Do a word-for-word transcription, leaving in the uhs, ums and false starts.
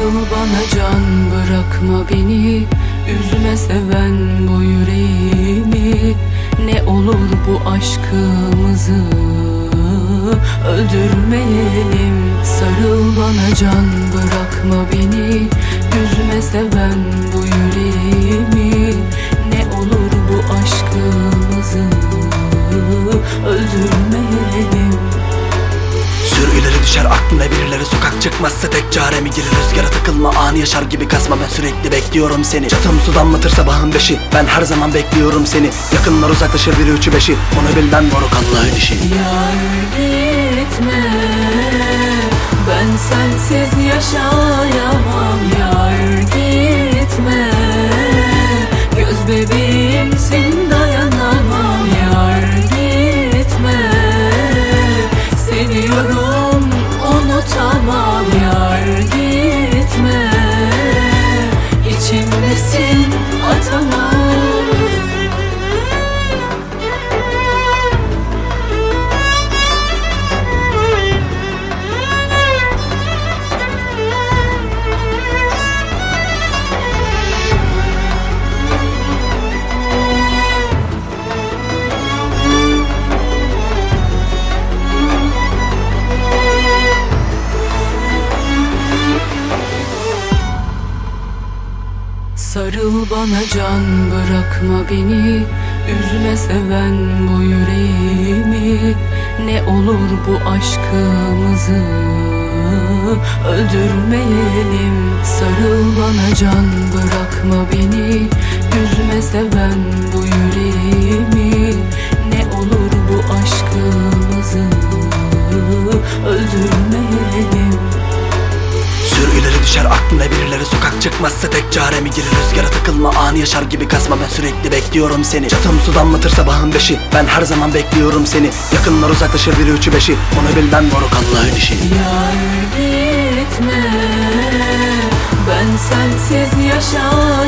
Sarıl bana can, bırakma beni, üzme seven bu yüreğimi. Ne olur bu aşkımızı öldürmeyelim. Sarıl bana can, bırakma beni, üzme seven bu yüreğimi. Ne olur bu aşkımızı öldürmeyelim. Sür ileri düşer aklına birileri, sokak çıkmazsa tek çare mi gelir? Rüzgara takılma, anı yaşar gibi kasma, ben sürekli bekliyorum seni. Çatım su damlatır sabahın beşi, ben her zaman bekliyorum seni. Yakınlar uzaklaşır biri üçü beşi, onu bil ben moruk Allah'ın işi. Yar gitme, ben sensiz yaşayamam. Yar gitme, göz bebeğimsin dayanamam. Yar gitme, seviyorum unutamam. Yar gitme, içimdesin atamam. Sarıl bana can, bırakma beni, üzme seven bu yüreğimi. Ne olur bu aşkımızı öldürmeyelim. Sarıl bana can, bırakma beni, üzme seven bu yüreğimi. Ne olur bu aşkımızı öldürmeyelim. Sür ileri düşer aklına birileri, sokak çıkmazsa tek çare mi gelir? Rüzgara takılma, anı yaşar gibi kasma, ben sürekli bekliyorum seni. Çatım su damlatır sabahın beşi, ben her zaman bekliyorum seni. Yakınlar uzaklaşır biri üçü beşi, onu bil ben moruk Allah'ın işi. Yar gitme, ben sensiz yaşayamam.